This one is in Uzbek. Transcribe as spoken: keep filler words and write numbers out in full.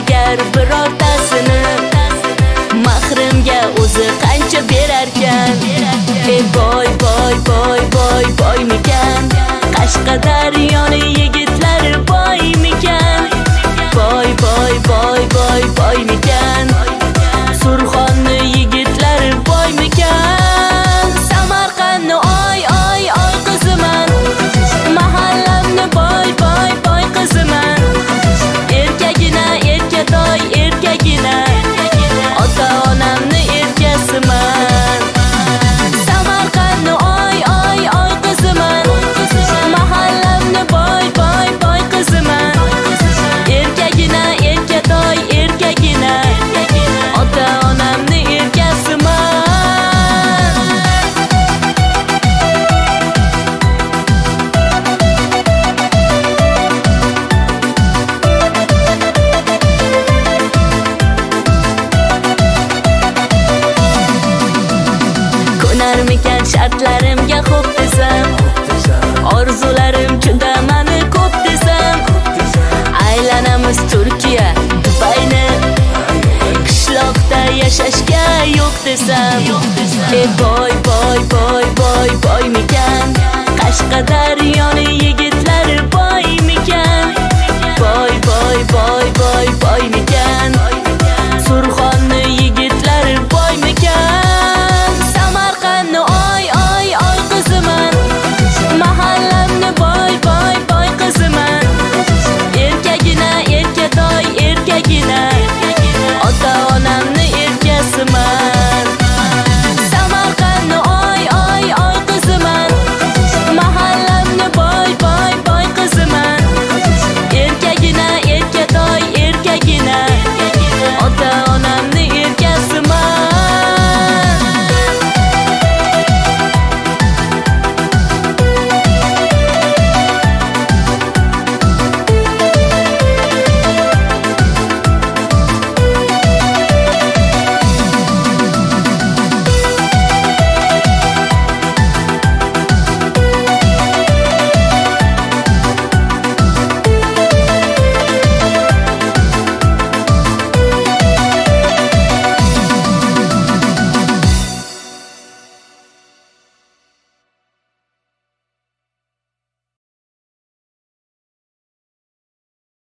agar birortasini mahrimga o'zi qancha berarkan. Ey boy boy boy boy boymikan, Qashqadaryoni yigitlari boymikan. Boy boy boy boy boymikan, Surxonni yigitlari boymikan. Samarqandni oy oy oy qiziman, mahallamni boy boy boy qiziman. Erkagina erkatoy erkagina, ota onamni erkasiman. Samarqandni oy oy oy qiziman, mahallamni boy boy boy qiziman. Erkagina erkatoy erkagina, ota onamni erkasiman. Ko'narmikan shartlarimga xo'p desam, orzularim shunda mani ko'p desam. Aylanamiz Turkiya, Dubayni, qishloqda yashashga yo'q desam. Ey boy boy boy boy boymikan, Qashqadaryo